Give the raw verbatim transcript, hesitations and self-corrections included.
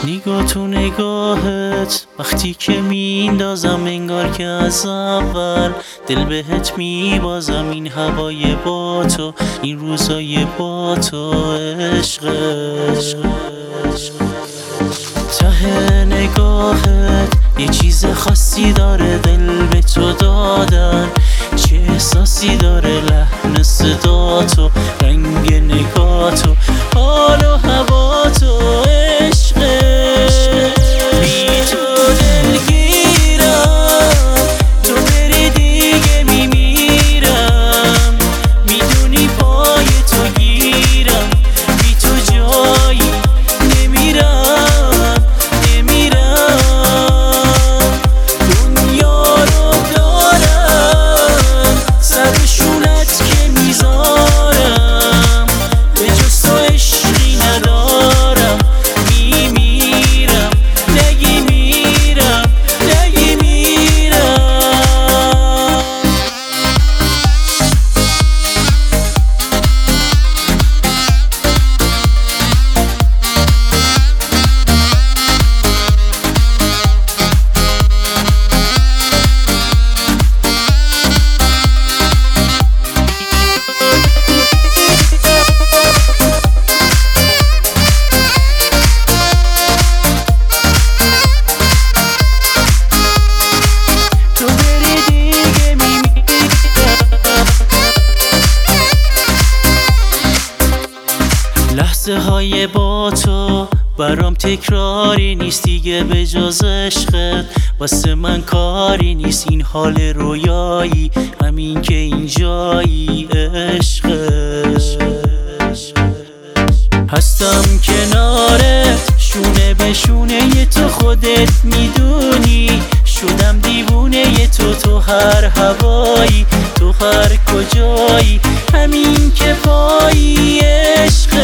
نگاه تو نگاهت وقتی که میندازم انگار که از اول دل بهت میبازم. این هوای با تو، این روزای با تو، عشق ته نگاهت یه چیز خاصی داره، دل به تو دادن چه احساسی داره، لحن صدا تو، رنگ نگاه تو، حال و هوا تو، عشق بی تو دلگیرم، تو بری دیگه میمیرم، میدونی پای تو گیرم، بی تو جایی نمیرم نمیرم. دنیا رو دارم سر شونت که میذارم، به جز تو عشقی ندارم، میمیرم نگی میرم نگی میرم. لحظه های با تو برام تکراری نیست دیگه، به جز عشقت واسه من کاری نیست. این حال رویایی همین که اینجایی، عشق هستم کنارت شونه به شونه تو، خودت میدونی شدم دیوونه تو، تو هر هوایی تو هر کجایی همین که پایی، عشق